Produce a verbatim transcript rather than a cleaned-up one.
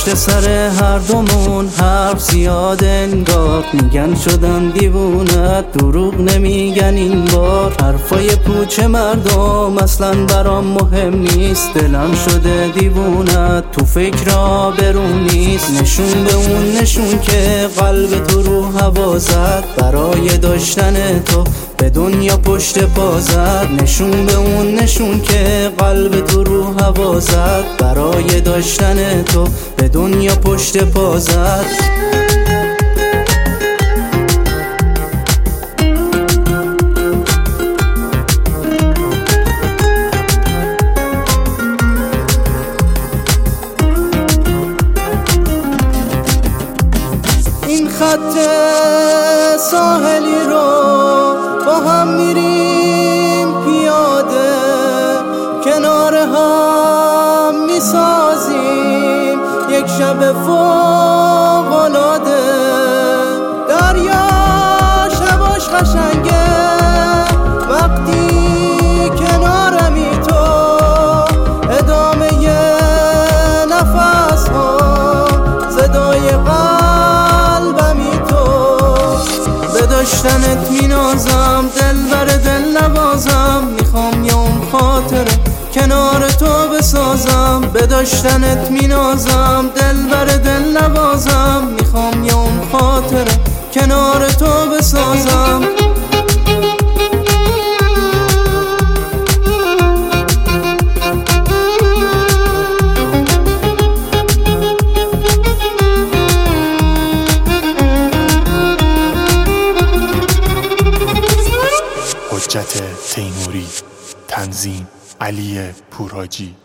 پشت سر هر دومون حرف زیاد انگار، میگن شدن دیوونت دروغ نمیگن این بار. حرفای پوچ مردم اصلا برام مهم نیست، دلم شده دیوونت تو فکر آبرو نیست. نشون به اون نشون که قلب تو رو هوا زد، برای داشتن تو به دنیا پشت پا زد. نشون به اون نشون که قلب تو رو هوا زد، برای داشتن تو به دنیا پشت پا زد. این خط ساحلی رو با هم میریم پیاده، کنار هم میسازیم یک شب فوق‌العاده. دریا شباش قشنگه وقتی کنارمی تو، ادامه نفس ها صدای قلبمی تو. به داشتنت مینازم دل بر دل نوازم، میخوام یه اون خاطره کنار تو بسازم. به داشتنت مینازم دل بر دل نوازم، میخوام یه اون خاطره کنار تو بسازم. حجت تیموری، تنظیم علی پورحاجی.